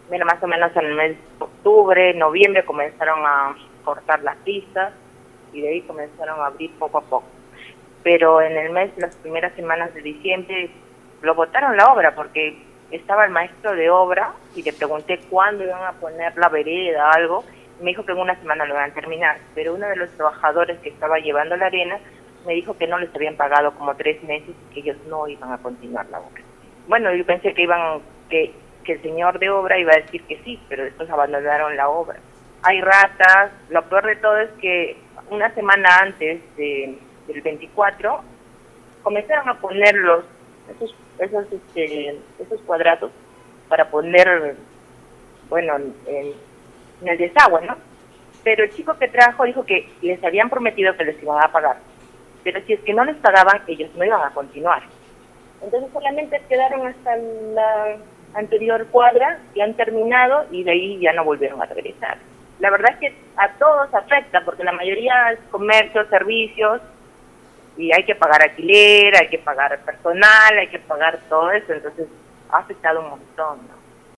Mira, más o menos en el mes de octubre, noviembre comenzaron a cortar las pistas y de ahí comenzaron a abrir poco a poco. Pero en el mes, las primeras semanas de diciembre, lo botaron la obra porque estaba el maestro de obra y le pregunté cuándo iban a poner la vereda, algo, y me dijo que en una semana lo iban a terminar, pero uno de los trabajadores que estaba llevando la arena me dijo que no les habían pagado como 3 meses y que ellos no iban a continuar la obra. Bueno, yo pensé que el señor de obra iba a decir que sí, pero después abandonaron la obra. Hay ratas, lo peor de todo es que una semana antes del 24 comenzaron a poner esos cuadrados para poner, bueno, en el desagüe, ¿no? Pero el chico que trajo dijo que les habían prometido que les iban a pagar, pero si es que no les pagaban, ellos no iban a continuar. Entonces solamente quedaron hasta la anterior cuadra y han terminado y de ahí ya no volvieron a regresar. La verdad es que a todos afecta porque la mayoría es comercio, servicios y hay que pagar alquiler, hay que pagar personal, hay que pagar todo eso, entonces ha afectado un montón, ¿no?